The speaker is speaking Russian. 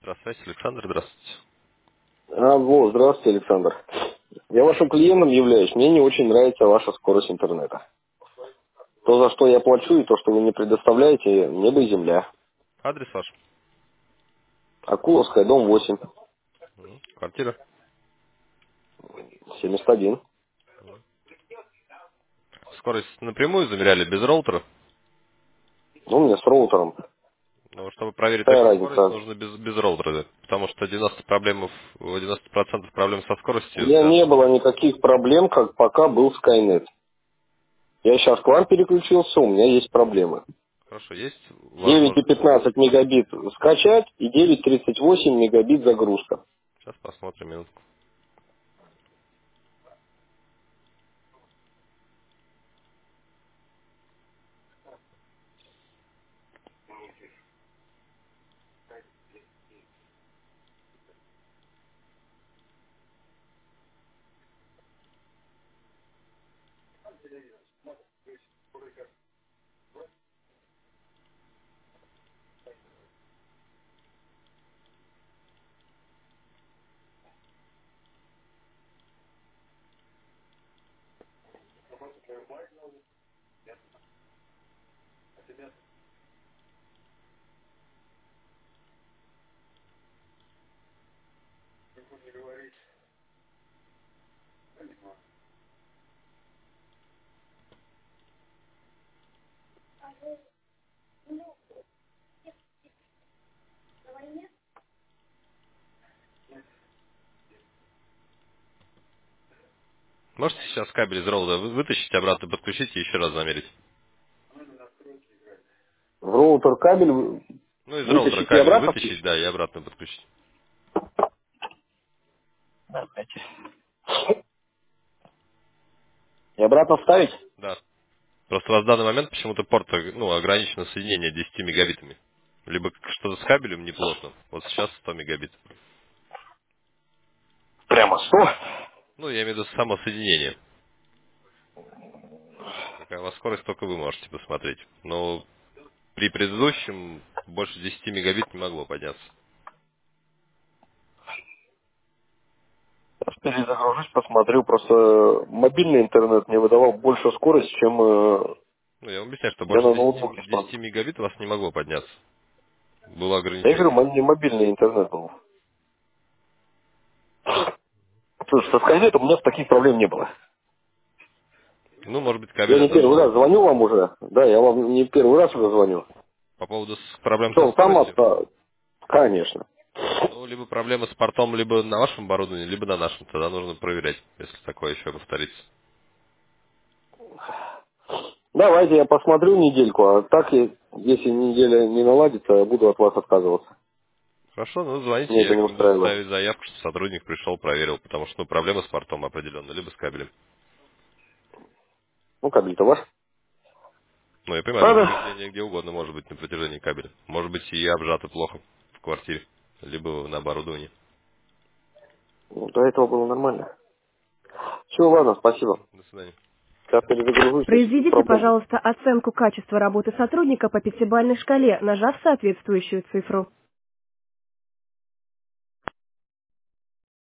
Здравствуйте, Александр, здравствуйте. Вот, здравствуйте, Александр. Я вашим клиентом являюсь. Мне не очень нравится ваша скорость интернета. То, за что я плачу, и то, что вы мне предоставляете, небо и земля. Адрес ваш? Акуловская, дом 8, Квартира? 71. Скорость напрямую замеряли, без роутера? Ну, у меня с роутером. Но чтобы проверить Какая такую скорость, разница? нужно без роутера, да. Потому что 90% проблем со У скоростью меня не связаны. было никаких проблем, как пока был Skynet. Я сейчас к вам переключился, у меня есть проблемы. Хорошо, есть 9,15 возможность? мегабит скачать и 9,38 мегабит загрузка. Сейчас посмотрим минутку. Можете сейчас кабель из роутера вытащить, обратно подключить и еще раз замерить? В роутер кабель Ну, из роутера вытащить и кабель обратно вытащить, включить? да, и обратно подключить. И обратно вставить? Да. Просто у вас в данный момент почему-то порт ограничено соединение 10 мегабитами. Либо что-то с кабелем неплотно. Вот сейчас 100 мегабит. Прямо 100. Ну, я имею в виду само соединение. Какая у вас скорость, только вы можете посмотреть. Но при предыдущем больше 10 мегабит не могло подняться. Сейчас перезагружусь, посмотрю. Просто мобильный интернет мне выдавал больше скорость, чем Ну, я вам объясняю, что я больше на 10, ноутбуке. 10 мегабит у вас не могло подняться. Было Я говорю, ограничение. не мобильный интернет был. Слушай, со Skynet у меня таких проблем не было. Ну, может быть, Я кабель не первый отошел. раз звоню вам уже. Да, я вам не первый раз уже звоню. По поводу проблем Что, со он сам скоростью. отстал? Конечно. Ну, либо проблемы с портом, либо на вашем оборудовании, либо на нашем. Тогда нужно проверять, если такое еще повторится. Давайте я посмотрю недельку, а так, если неделя не наладится, я буду от вас отказываться. Хорошо, ну звоните, Мне я это не рекомендую устраивает. ставить заявку, что сотрудник пришел, проверил, потому что проблемы с портом определенно, либо с кабелем. Ну, кабель-то ваш. Ну, я понимаю, но Ладно. повреждение где угодно может быть на протяжении кабеля. Может быть и обжато плохо в квартире, либо на оборудовании. Ну, до этого было нормально. Все, ладно, спасибо. До свидания. Сейчас перезагружусь, если без Произведите, проблем. пожалуйста, оценку качества работы сотрудника по пятибалльной шкале, нажав соответствующую цифру.